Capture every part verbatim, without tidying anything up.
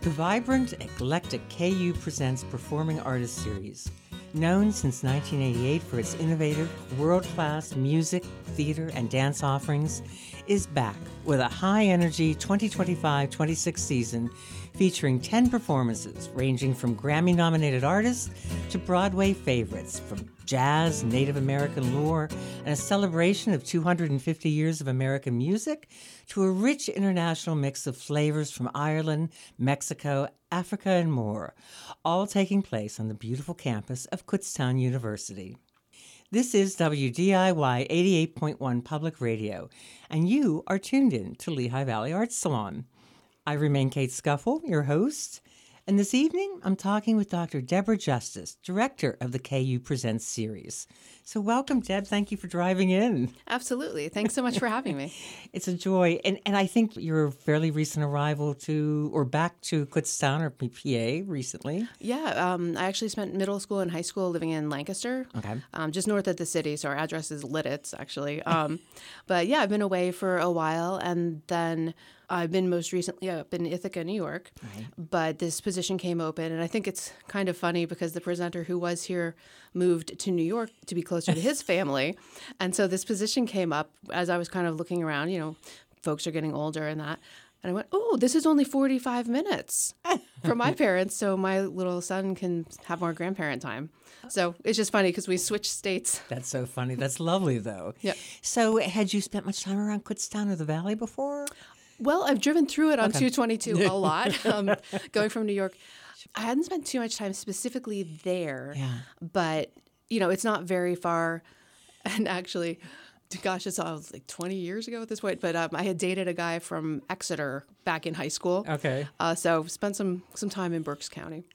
The vibrant, eclectic K U Presents Performing Artists Series, known since nineteen eighty-eight for its innovative, world-class music, theater, and dance offerings, is back with a high-energy twenty twenty-five twenty-six season featuring ten performances ranging from Grammy-nominated artists to Broadway favorites, from jazz, Native American lore, and a celebration of two hundred fifty years of American music, to a rich international mix of flavors from Ireland, Mexico, Africa, and more, all taking place on the beautiful campus of Kutztown University. This is W D I Y eighty-eight point one Public Radio, and you are tuned in to Lehigh Valley Arts Salon. I remain Kate Scuffle, your host, and this evening I'm talking with Doctor Deborah Justice, director of the K U Presents series. So welcome, Deb. Thank you for driving in. Absolutely. Thanks so much for having me. It's a joy. And and I think you're a fairly recent arrival to, or back to Kutztown or P A recently. Yeah. Um, I actually spent middle school and high school living in Lancaster, Okay. um, just north of the city. So our address is Lidditz, actually. Um, but yeah, I've been away for a while. And then I've been most recently up in Ithaca, New York. Right. But this position came open. And I think it's kind of funny because the presenter who was here moved to New York to be closer to his family. And so this position came up as I was kind of looking around, you know, folks are getting older and that. And I went, oh, this is only forty-five minutes for my parents, so my little son can have more grandparent time. So it's just funny because we switched states. That's so funny. That's lovely, though. Yeah. So had you spent much time around Kutztown or the Valley before? Well, I've driven through it on Okay. two twenty-two a lot, um, going from New York. I hadn't spent too much time specifically there, Yeah. but, you know, it's not very far. And actually, gosh, it's all like twenty years ago at this point, but um, I had dated a guy from Exeter back in high school. Okay. Uh, so spent some, some time in Berks County.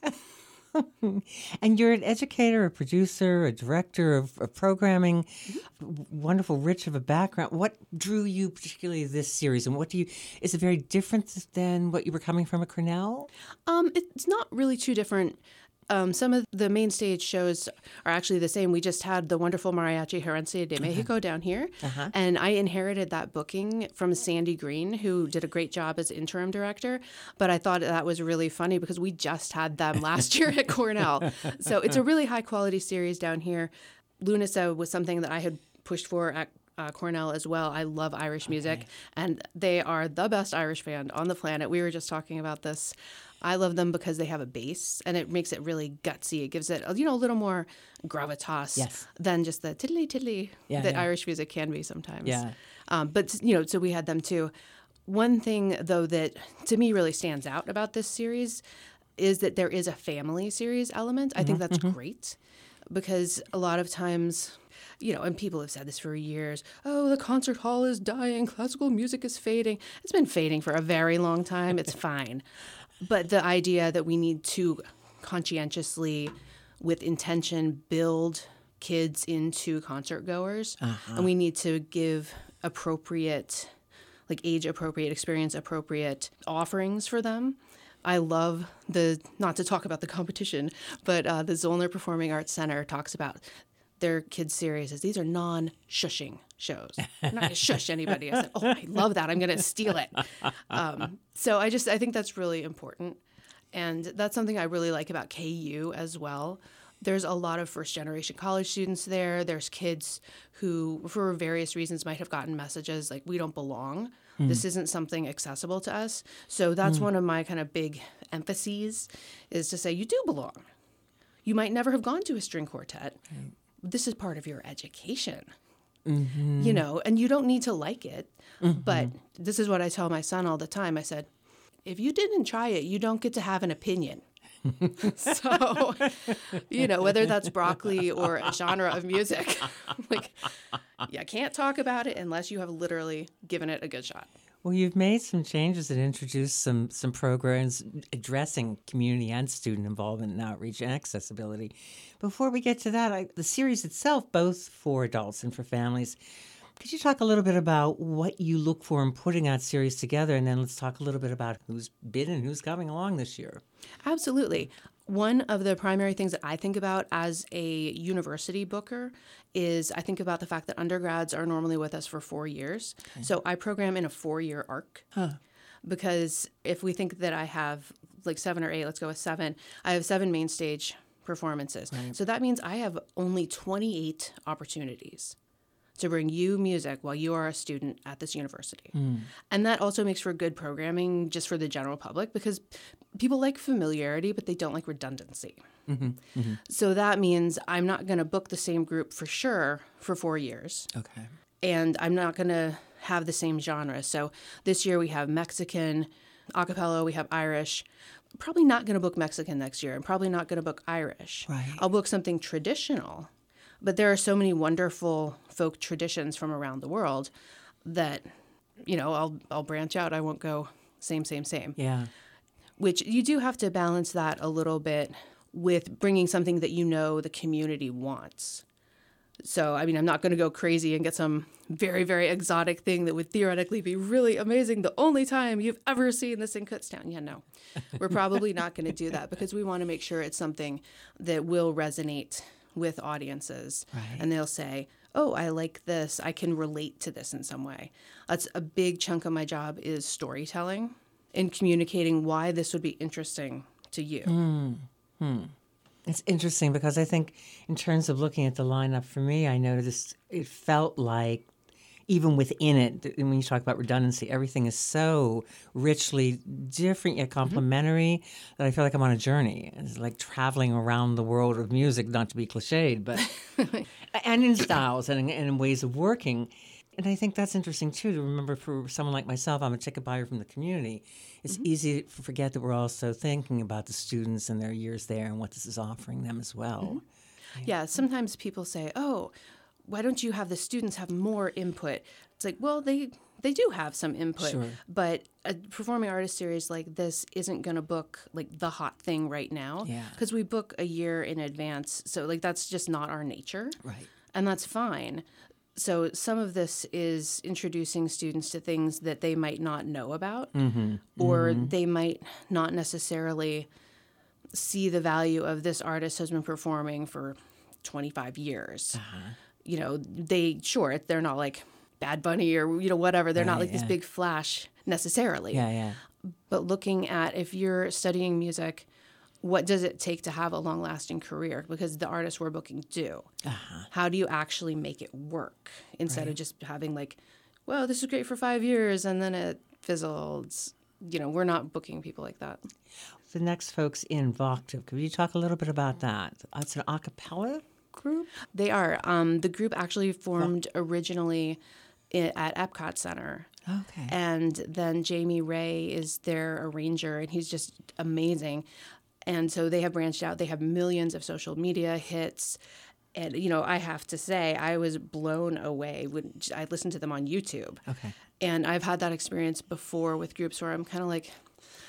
And you're an educator, a producer, a director of, of programming, w- wonderful, rich of a background. What drew you particularly to this series, and what do you? Is it very different than what you were coming from at Cornell? Um, it's not really too different. Um, some of the main stage shows are actually the same. We just had the wonderful Mariachi Herencia de Mexico down here, Uh-huh. and I inherited that booking from Sandy Green, who did a great job as interim director. But I thought that was really funny because we just had them last year at Cornell. So it's a really high-quality series down here. Lunasa was something that I had pushed for at Uh, Cornell as well. I love Irish music, and they are the best Irish band on the planet. We were just talking about this. I love them because they have a bass, and it makes it really gutsy. It gives it, you know, a little more gravitas Yes. than just the tiddly tiddly Yeah, that yeah. Irish music can be sometimes. Yeah. Um, but, you know, so we had them too. One thing, though, that to me really stands out about this series is that there is a family series element. I think that's great because a lot of times, you know, and people have said this for years, oh, the concert hall is dying, classical music is fading. It's been fading for a very long time. It's fine. But the idea that we need to conscientiously, with intention, build kids into concert goers, Uh-huh. and we need to give appropriate, like age-appropriate, experience-appropriate offerings for them. I love the, not to talk about the competition, but uh, the Zollner Performing Arts Center talks about their kids' series as these are non-shushing shows. I'm not going to shush anybody. I said, oh, I love that. I'm going to steal it. Um, so I just, I think that's really important. And that's something I really like about K U as well. There's a lot of first-generation college students there. There's kids who, for various reasons, might have gotten messages like, we don't belong. This isn't something accessible to us. So that's one of my kind of big emphases is to say, you do belong. You might never have gone to a string quartet. This is part of your education, Mm-hmm. you know, and you don't need to like it. But this is what I tell my son all the time. I said, if you didn't try it, you don't get to have an opinion. So, you know, whether that's broccoli or a genre of music, like you can't talk about it unless you have literally given it a good shot. Well, you've made some changes and introduced some some programs addressing community and student involvement and outreach and accessibility. Before we get to that, I, the series itself, both for adults and for families, could you talk a little bit about what you look for in putting that series together? And then let's talk a little bit about who's been and who's coming along this year. Absolutely. One of the primary things that I think about as a university booker is I think about the fact that undergrads are normally with us for four years. Okay. So I program in a four-year arc. Huh. Because if we think that I have like seven or eight, let's go with seven. I have seven main stage performances. Right. So that means I have only twenty-eight opportunities to bring you music while you are a student at this university. Mm. And that also makes for good programming just for the general public, because people like familiarity, but they don't like redundancy. Mm-hmm. Mm-hmm. So that means I'm not going to book the same group for sure for four years. Okay. And I'm not going to have the same genre. So this year we have Mexican, a cappella, we have Irish. Probably not going to book Mexican next year. I'm probably not going to book Irish. Right. I'll book something traditional. But there are so many wonderful folk traditions from around the world that, you know, I'll I'll branch out. I won't go same, same, same. Yeah. Which you do have to balance that a little bit with bringing something that you know the community wants. So, I mean, I'm not going to go crazy and get some very, very exotic thing that would theoretically be really amazing the only time you've ever seen this in Kutztown. Yeah, no. We're probably not going to do that because we want to make sure it's something that will resonate with audiences. Right. And they'll say, oh, I like this. I can relate to this in some way. That's a big chunk of my job is storytelling and communicating why this would be interesting to you. Mm. Hmm. It's interesting because I think in terms of looking at the lineup for me, I noticed it felt like even within it, when you talk about redundancy, everything is so richly different yet complementary mm-hmm. that I feel like I'm on a journey. It's like traveling around the world of music, not to be cliched, but and in styles and, and in ways of working. And I think that's interesting, too, to remember for someone like myself, I'm a ticket buyer from the community. It's mm-hmm. easy to forget that we're also thinking about the students and their years there and what this is offering them as well. Mm-hmm. Yeah. yeah, sometimes people say, oh, why don't you have the students have more input? It's like, well, they they do have some input, sure. but a performing artist series like this isn't going to book like the hot thing right now because yeah. we book a year in advance. So like that's just not our nature. Right. And that's fine. So some of this is introducing students to things that they might not know about mm-hmm. or mm-hmm. they might not necessarily see the value of this artist has been performing for twenty-five years. Uh-huh. You know, they, sure, they're not like Bad Bunny or, you know, whatever. They're right, not like yeah. this big flash necessarily. Yeah, yeah. But looking at if you're studying music, what does it take to have a long-lasting career? Because the artists we're booking do. Uh-huh. How do you actually make it work instead right. of just having like, well, this is great for five years and then it fizzled. You know, we're not booking people like that. The next folks in Voctave, could you talk a little bit about that? It's an a cappella group? They are. Um, the group actually formed originally i- at Epcot Center. Okay. And then Jamie Ray is their arranger, and he's just amazing. And so they have branched out. They have millions of social media hits. And, you know, I have to say, I was blown away when I listened to them on YouTube. Okay. And I've had that experience before with groups where I'm kind of like,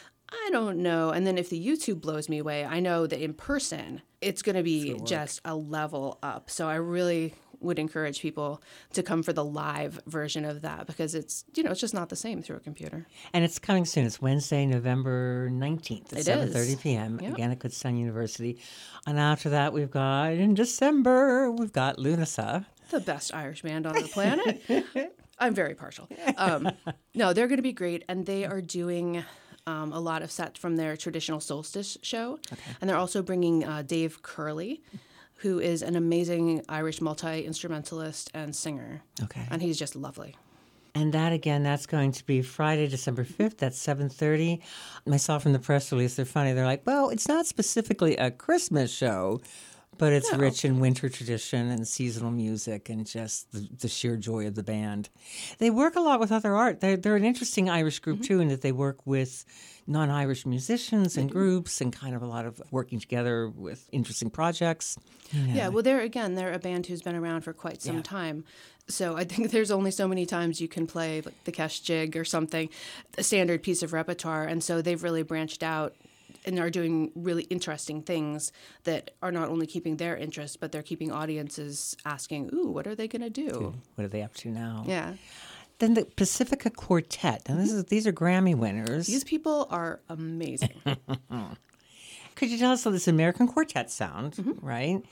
I don't know. And then if the YouTube blows me away, I know that in person, it's going to be just a level up. So I really would encourage people to come for the live version of that because it's, you know, it's just not the same through a computer. And it's coming soon. It's Wednesday, November nineteenth at seven thirty p.m. Yep. Again at Kutztown University. And after that, we've got, in December, we've got Lunasa. The best Irish band on the planet. I'm very partial. Um, no, they're going to be great. And they are doing um, a lot of sets from their traditional solstice show. Okay. And they're also bringing uh, Dave Curley, who is an amazing Irish multi-instrumentalist and singer. Okay. And he's just lovely. And that, again, that's going to be Friday, December fifth at seven thirty. I saw from the press release, they're funny. They're like, well, it's not specifically a Christmas show, but it's No. rich in winter tradition and seasonal music and just the, the sheer joy of the band. They work a lot with other art. They're, they're an interesting Irish group, mm-hmm. too, in that they work with non-Irish musicians and groups and kind of a lot of working together with interesting projects. You know. Yeah, well, they're, again, they're a band who's been around for quite some Yeah. time. So I think there's only so many times you can play like the Kesh Jig or something, a standard piece of repertoire. And so they've really branched out and are doing really interesting things that are not only keeping their interest, but they're keeping audiences asking, ooh, what are they going to do? What are they up to now? Yeah. Then the Pacifica Quartet. And this is these are Grammy winners. These people are amazing. Could you tell us this American quartet sound, mm-hmm. right?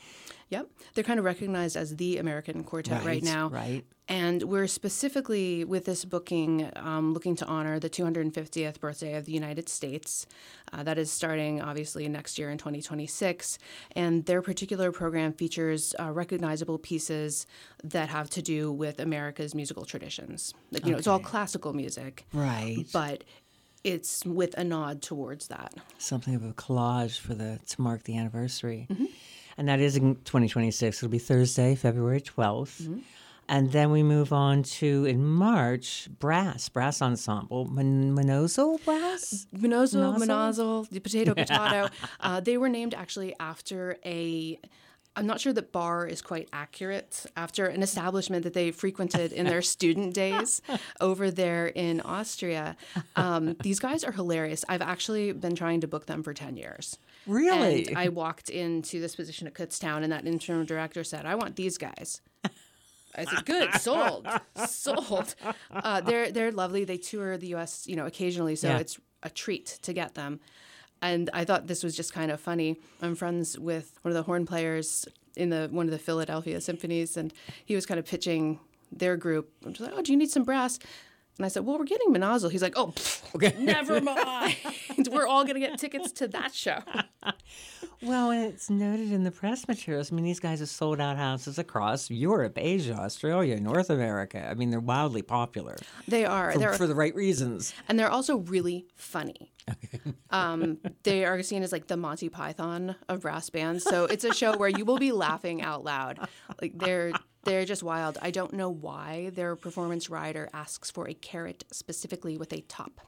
Yep. They're kind of recognized as the American quartet right, right now. Right. And we're specifically, with this booking, um, looking to honor the two hundred fiftieth birthday of the United States. Uh, that is starting, obviously, next year in twenty twenty-six. And their particular program features uh, recognizable pieces that have to do with America's musical traditions. Like, you okay. know, it's all classical music. Right. But it's with a nod towards that. Something of a collage for the to mark the anniversary. Mm-hmm. And that is in twenty twenty-six. It'll be Thursday, February twelfth. Mm-hmm. And then we move on to, in March, brass, brass ensemble, Mon- Monozel Brass? Monozel, Monozel, the potato, potato. uh, they were named actually after a, I'm not sure that bar is quite accurate, after an establishment that they frequented in their student days over there in Austria. Um, these guys are hilarious. I've actually been trying to book them for ten years. Really? And I walked into this position at Kutztown, and that interim director said, I want these guys. I said, good, sold, sold. Uh, they're they're lovely. They tour the U S, you know, occasionally, so yeah. It's a treat to get them. And I thought this was just kind of funny. I'm friends with one of the horn players in the one of the Philadelphia symphonies, and he was kind of pitching their group. I'm just like, oh, do you need some brass? And I said, well, we're getting Monozel. He's like, oh, pff, okay. Never mind. We're all going to get tickets to that show. Well, and it's noted in the press materials. I mean, these guys have sold out houses across Europe, Asia, Australia, North America. I mean, they're wildly popular. They are. For, they're, for the right reasons. And they're also really funny. Okay. um, they are seen as like the Monty Python of brass bands. So it's a show where you will be laughing out loud. Like they're... They're just wild. I don't know why their performance rider asks for a carrot specifically with a top.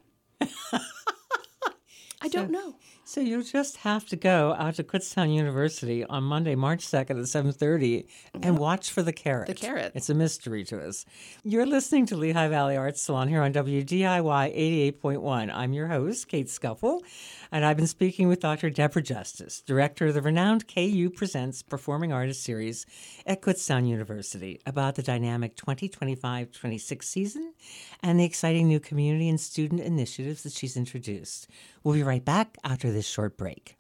I so, don't know. So you'll just have to go out to Kutztown University on Monday, March second at seven thirty and watch for the carrot. The carrot. It's a mystery to us. You're listening to Lehigh Valley Arts Salon here on W D I Y eighty-eight point one. I'm your host, Kate Scuffle, and I've been speaking with Doctor Deborah Justice, director of the renowned K U Presents Performing Artists Series at Kutztown University, about the dynamic twenty twenty-five twenty-six season and the exciting new community and student initiatives that she's introduced. We'll be right back after this short break.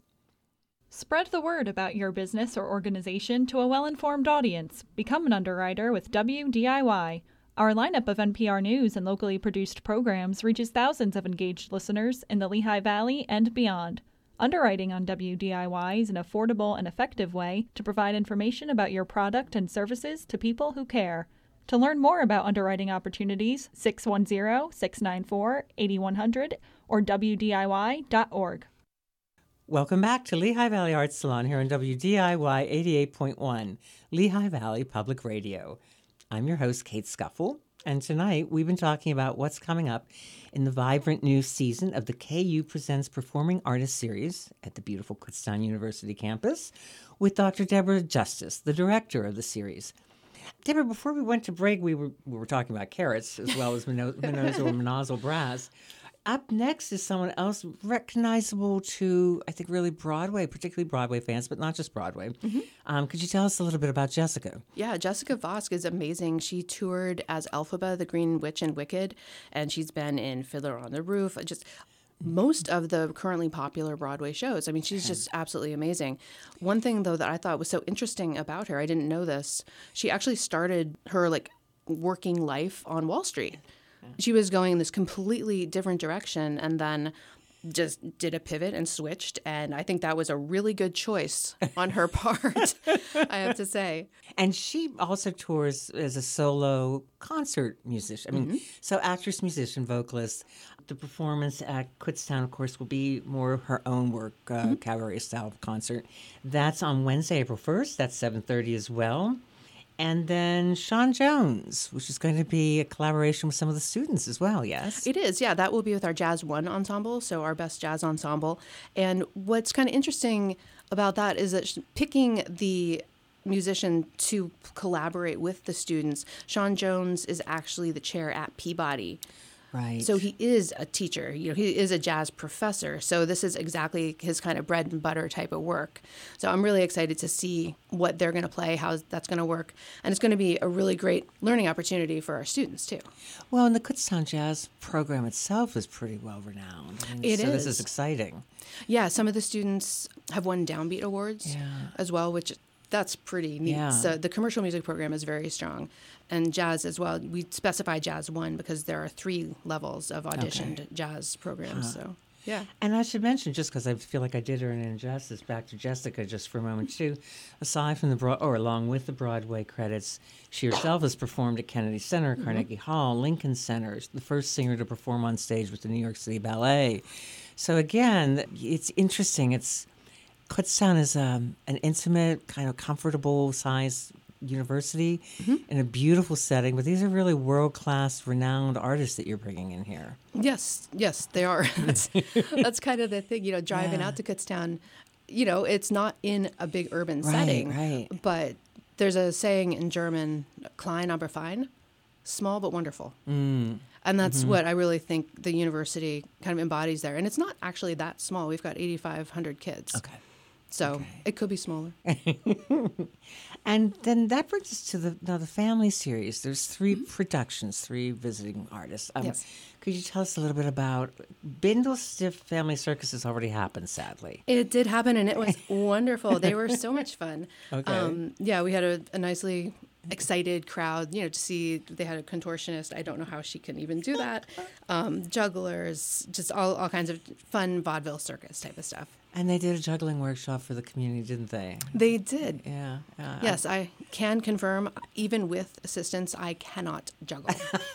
Spread the word about your business or organization to a well-informed audience. Become an underwriter with W D I Y. Our lineup of N P R News and locally produced programs reaches thousands of engaged listeners in the Lehigh Valley and beyond. Underwriting on W D I Y is an affordable and effective way to provide information about your product and services to people who care. To learn more about underwriting opportunities, six one zero, six nine four, eight one zero zero or W D I Y dot org. Welcome back to Lehigh Valley Arts Salon here on W D I Y eighty-eight point one, Lehigh Valley Public Radio. I'm your host, Kate Scuffle, and tonight we've been talking about what's coming up in the vibrant new season of the K U Presents Performing Artists Series at the beautiful Kutztown University campus with Doctor Deborah Justice, the director of the series. Deborah, before we went to break, we were we were talking about carrots as well as Monozel or Monozel Brass. Up next is someone else recognizable to, I think, really Broadway, particularly Broadway fans, but not just Broadway. Mm-hmm. Um, could you tell us a little bit about Jessica? Yeah, Jessica Vosk is amazing. She toured as Elphaba, the Green Witch in Wicked, and she's been in Fiddler on the Roof, just most of the currently popular Broadway shows. I mean, she's just absolutely amazing. One thing, though, that I thought was so interesting about her, I didn't know this, she actually started her, like, working life on Wall Street. She was going this completely different direction and then just did a pivot and switched. And I think that was a really good choice on her part, I have to say. And she also tours as a solo concert musician. I mean, mm-hmm. so actress, musician, vocalist. The performance at Kutztown, of course, will be more of her own work, uh, mm-hmm. cabaret-style concert. That's on Wednesday, April first. That's seven thirty as well. And then Sean Jones, which is going to be a collaboration with some of the students as well, yes? It is, yeah. That will be with our Jazz One ensemble, so our best jazz ensemble. And what's kind of interesting about that is that picking the musician to collaborate with the students, Sean Jones is actually the chair at Peabody. Right. So he is a teacher. You know, he is a jazz professor. So this is exactly his kind of bread and butter type of work. So I'm really excited to see what they're going to play, how that's going to work. And it's going to be a really great learning opportunity for our students, too. Well, and the Kutztown Jazz program itself is pretty well renowned. I mean, it so is. This is exciting. Yeah, some of the students have won Downbeat Awards yeah. as well, which That's pretty neat. Yeah. So the commercial music program is very strong, and jazz as well. We specify jazz one because there are three levels of auditioned Okay. jazz programs. Huh. So yeah. And I should mention, just because I feel like I did her an injustice, back to Jessica just for a moment too. Aside from the broad, or along with the Broadway credits, she herself has performed at Kennedy Center, Mm-hmm. Carnegie Hall, Lincoln Center. The first singer to perform on stage with the New York City Ballet. So again, it's interesting. It's Kutztown is um, an intimate, kind of comfortable size university Mm-hmm. in a beautiful setting, but these are really world-class, renowned artists that you're bringing in here. Yes, yes, they are. that's, that's kind of the thing, you know, driving Yeah. out to Kutztown, you know, it's not in a big urban Right, setting. right. But there's a saying in German, klein aber fein, small but wonderful. Mm. And that's Mm-hmm. what I really think the university kind of embodies there. And it's not actually that small. We've got eighty-five hundred kids. Okay. So Okay. it could be smaller. And then that brings us to the now the family series. There's three productions, three visiting artists. Um, Yes. Could you tell us a little bit about Bindlestiff Family Circus? Has already happened, sadly. It did happen, and it was wonderful. They were so much fun. Okay. Um, yeah, we had a, a nicely excited crowd, you know, to see they had a contortionist. I don't know how she can even do that. Um, jugglers, just all, all kinds of fun vaudeville circus type of stuff. And they did a juggling workshop for the community, didn't they? They did. Yeah. yeah. Yes, I can confirm, even with assistance, I cannot juggle.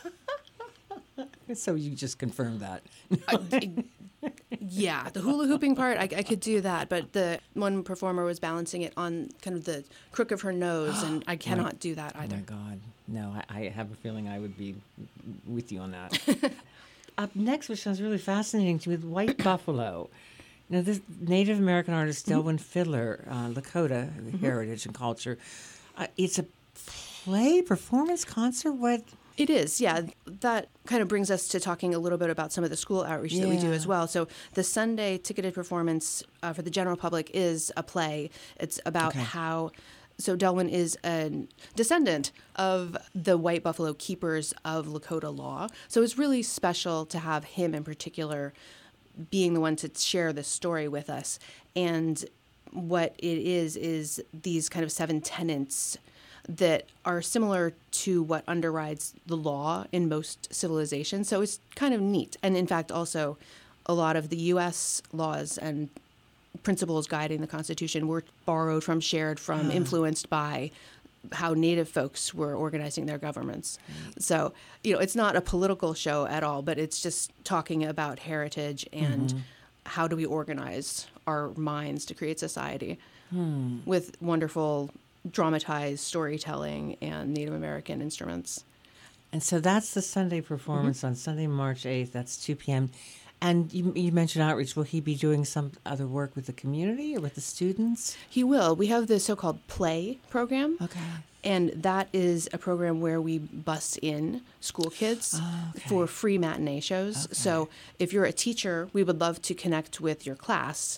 So you just confirmed that. I- I- yeah, the hula hooping part, I, I could do that, but the one performer was balancing it on kind of the crook of her nose, and I cannot do that Oh my either. God. No, I, I have a feeling I would be with you on that. Up next, which sounds really fascinating to me, with White Buffalo. Now, this Native American artist, Delwyn Fiddler, uh, Lakota heritage and culture. Uh, it's a play, performance, concert? What? It is, yeah. That kind of brings us to talking a little bit about some of the school outreach that we do Yeah. as well. So the Sunday ticketed performance uh, for the general public is a play. It's about Okay. how. So Delwyn is a descendant of the White Buffalo Keepers of Lakota law. So it's really special to have him in particular being the one to share this story with us. And what it is is these kind of seven tenets that are similar to what underrides the law in most civilizations. So it's kind of neat. And in fact, also a lot of the U S laws and principles guiding the Constitution were borrowed from, shared from, influenced by how Native folks were organizing their governments. So, you know, it's not a political show at all, but it's just talking about heritage and how do we organize our minds to create society with wonderful dramatized storytelling and Native American instruments. And so that's the Sunday performance on Sunday, March eighth. That's two p.m. And you, you mentioned outreach. Will he be doing some other work with the community or with the students? He will. We have the so-called play program. Okay. And that is a program where we bus in school kids Oh, okay. for free matinee shows. Okay. So if you're a teacher, we would love to connect with your class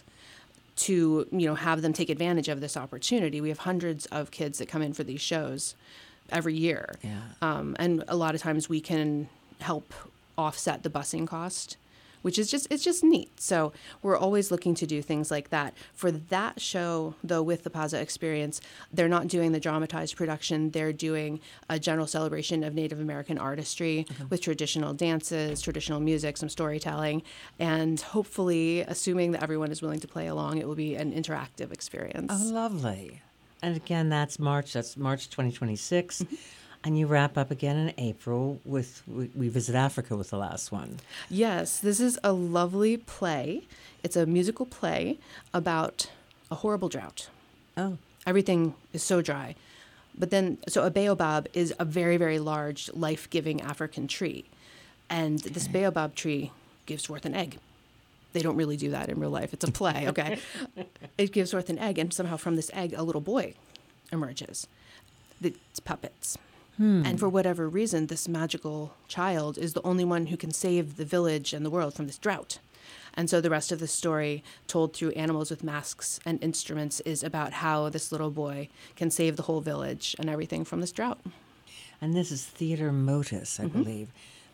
to, you know, have them take advantage of this opportunity. We have hundreds of kids that come in for these shows every year. Yeah. Um, and a lot of times we can help offset the busing cost, which is just, it's just neat. So we're always looking to do things like that. For that show, though, with the Paza Experience, they're not doing the dramatized production. They're doing a general celebration of Native American artistry with traditional dances, traditional music, some storytelling, and hopefully, assuming that everyone is willing to play along, it will be an interactive experience. Oh, lovely. And again, that's March. That's March twenty twenty-six. And you wrap up again in April with We, we Visit Africa with the last one. Yes, this is a lovely play. It's a musical play about a horrible drought. Oh. Everything is so dry. But then, so a baobab is a very, very large, life-giving African tree. And this baobab tree gives forth an egg. They don't really do that in real life. It's a play, okay? It gives forth an egg, and somehow from this egg, a little boy emerges. It's puppets. And for whatever reason, this magical child is the only one who can save the village and the world from this drought. And so the rest of the story, told through animals with masks and instruments, is about how this little boy can save the whole village and everything from this drought. And this is Theater Motus, I believe.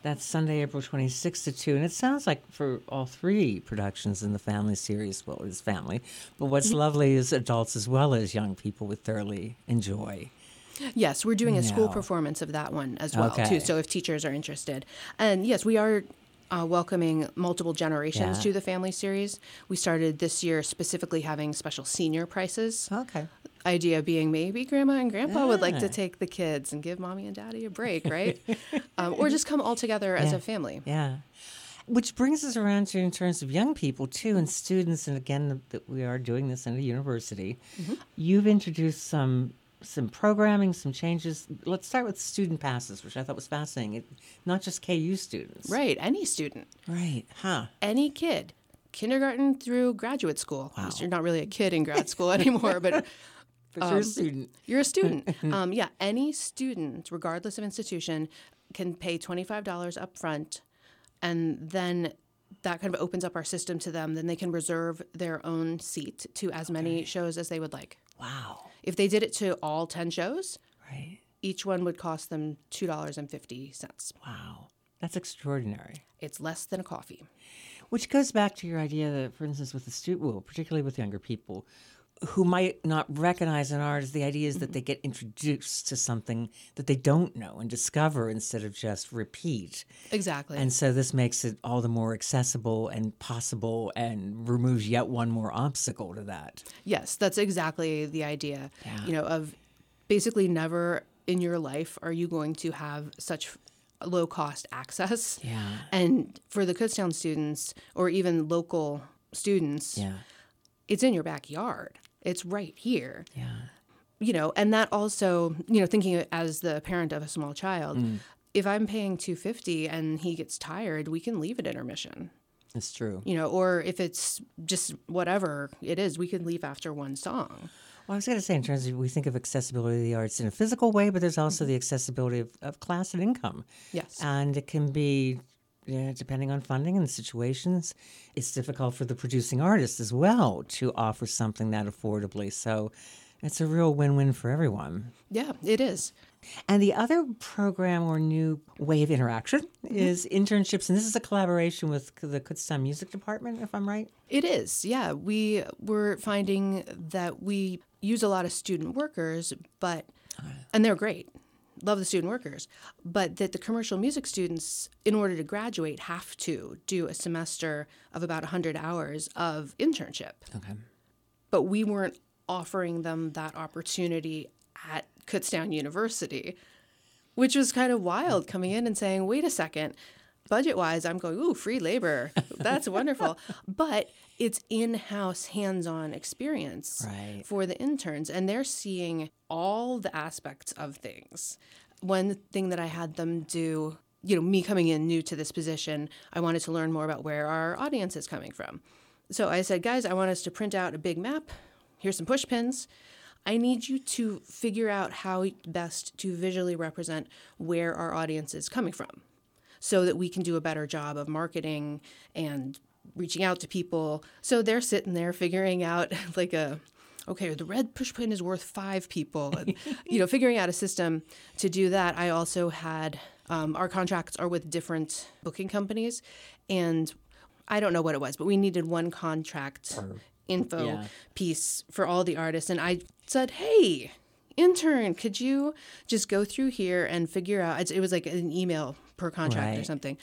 That's Sunday, April twenty-sixth to two. And it sounds like for all three productions in the family series, well, it's family. But what's lovely is adults as well as young people would thoroughly enjoy. Yes, we're doing a school No. performance of that one as well, Okay. too. So if teachers are interested. And yes, we are uh, welcoming multiple generations Yeah. to the family series. We started this year specifically having special senior prices. Okay. Idea being maybe grandma and grandpa would like Ah. to take the kids and give mommy and daddy a break, right? um, or just come all together as Yeah. a family. Yeah. Which brings us around to in terms of young people, too, and students. And again, that we are doing this in a university. Mm-hmm. You've introduced some some programming, some changes. Let's start with student passes, which I thought was fascinating. It, not just K U students. Right, any student, Right. Huh. any kid, kindergarten through graduate school. Wow. You're not really a kid in grad school anymore, but But you're a student. you're a student. um, yeah, any student, regardless of institution, can pay twenty-five dollars up front, and then that kind of opens up our system to them. Then they can reserve their own seat to as many shows as they would like. Wow. If they did it to all ten shows, Right. each one would cost them two dollars and fifty cents. Wow. That's extraordinary. It's less than a coffee. Which goes back to your idea that, for instance, with the student, well, particularly with younger people, who might not recognize an artist, the idea is that they get introduced to something that they don't know and discover instead of just repeat. Exactly. And so this makes it all the more accessible and possible and removes yet one more obstacle to that. Yes, that's exactly the idea. Yeah. You know, of basically never in your life are you going to have such low cost access. Yeah. And for the Kutztown students or even local students, Yeah. it's in your backyard. It's right here. Yeah. You know, and that also, you know, thinking as the parent of a small child, Mm. if I'm paying two hundred fifty dollars and he gets tired, we can leave at intermission. It's true. You know, or if it's just whatever it is, we can leave after one song. Well, I was going to say, in terms of we think of accessibility of the arts in a physical way, but there's also the accessibility of, of class and income. Yes. And it can be, yeah, depending on funding and situations, it's difficult for the producing artist as well to offer something that affordably. So it's a real win-win for everyone. Yeah, it is. And the other program or new way of interaction is internships. And this is a collaboration with the Kutztown Music Department, if I'm right. It is, yeah. We were finding that we use a lot of student workers, but, and they're great, love the student workers, but that the commercial music students, in order to graduate, have to do a semester of about one hundred hours of internship. Okay. But we weren't offering them that opportunity at Kutztown University, which was kind of wild coming in and saying, wait a second, budget-wise, I'm going, ooh, free labor. That's wonderful. But it's in-house, hands-on experience Right. for the interns, and they're seeing all the aspects of things. One thing that I had them do, you know, me coming in new to this position, I wanted to learn more about where our audience is coming from. So I said, guys, I want us to print out a big map. Here's some push pins. I need you to figure out how best to visually represent where our audience is coming from so that we can do a better job of marketing and reaching out to people. So they're sitting there figuring out like a, okay, the red push pin is worth five people, and, you know, figuring out a system to do that. I also had, um, our contracts are with different booking companies, and I don't know what it was, but we needed one contract Or- info yeah. piece for all the artists. And I said, hey, intern, could you just go through here and figure out, it's- it was like an email per contract or Right. something.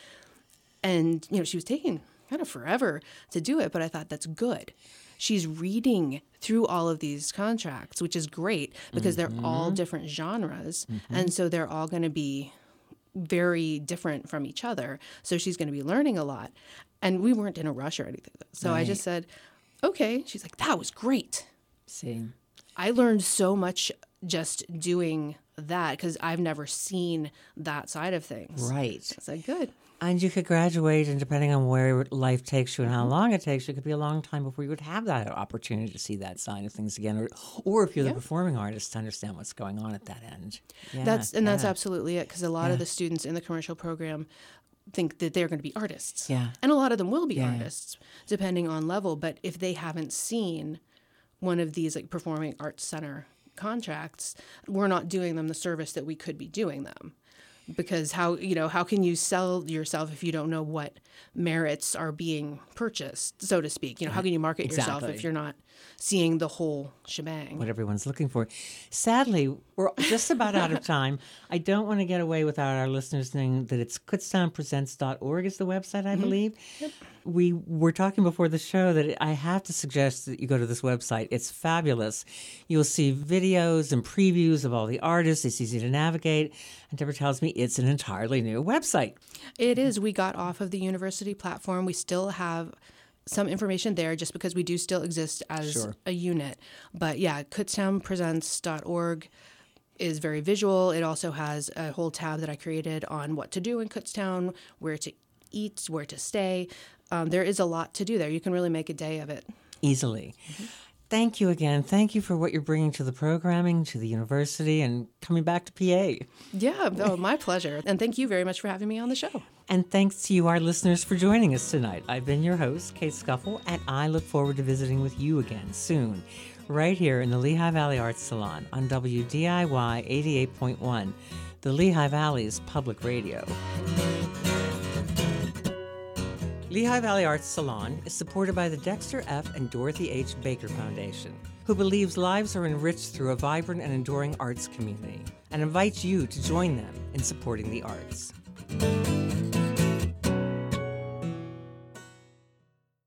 And, you know, she was taking kind of forever to do it, but I thought that's good. She's reading through all of these contracts, which is great because Mm-hmm. they're all different genres. And so they're all going to be very different from each other. So she's going to be learning a lot. And we weren't in a rush or anything. So I just said, okay. She's like, that was great. See. I learned so much just doing that because I've never seen that side of things. Right. I said, good. And you could graduate, and depending on where life takes you and how long it takes you, it could be a long time before you would have that opportunity to see that side of things again, or, or if you're the performing artist, to understand what's going on at that end. Yeah, That's and that's yeah. absolutely it because a lot Yeah. of the students in the commercial program think that they're going to be artists. Yeah. And a lot of them will be Yeah. artists depending on level, but if they haven't seen one of these like performing arts center contracts, we're not doing them the service that we could be doing them. because how, you know, how can you sell yourself if you don't know what merits are being purchased, so to speak? You know, how can you market Exactly. yourself if you're not seeing the whole shebang? What everyone's looking for. Sadly, we're just about out of time. I don't want to get away without our listeners knowing that it's kutztown presents dot org is the website, I mm-hmm. believe. Yep. We were talking before the show that I have to suggest that you go to this website. It's fabulous. You'll see videos and previews of all the artists. It's easy to navigate. And Deborah tells me it's an entirely new website. It is. We got off of the university platform. We still have some information there just because we do still exist as sure. a unit. But yeah, kutztown presents dot org is very visual. It also has a whole tab that I created on what to do in Kutztown, where to eat, where to stay. Um, there is a lot to do there. You can really make a day of it. Easily. Mm-hmm. Thank you again. Thank you for what you're bringing to the programming, to the university, and coming back to P A. Yeah, no, my pleasure. And thank you very much for having me on the show. And thanks to you, our listeners, for joining us tonight. I've been your host, Kate Scuffle, and I look forward to visiting with you again soon, right here in the Lehigh Valley Arts Salon on W D I Y eighty-eight point one, the Lehigh Valley's public radio. Lehigh Valley Arts Salon is supported by the Dexter F. and Dorothy H. Baker Foundation, who believes lives are enriched through a vibrant and enduring arts community, and invites you to join them in supporting the arts.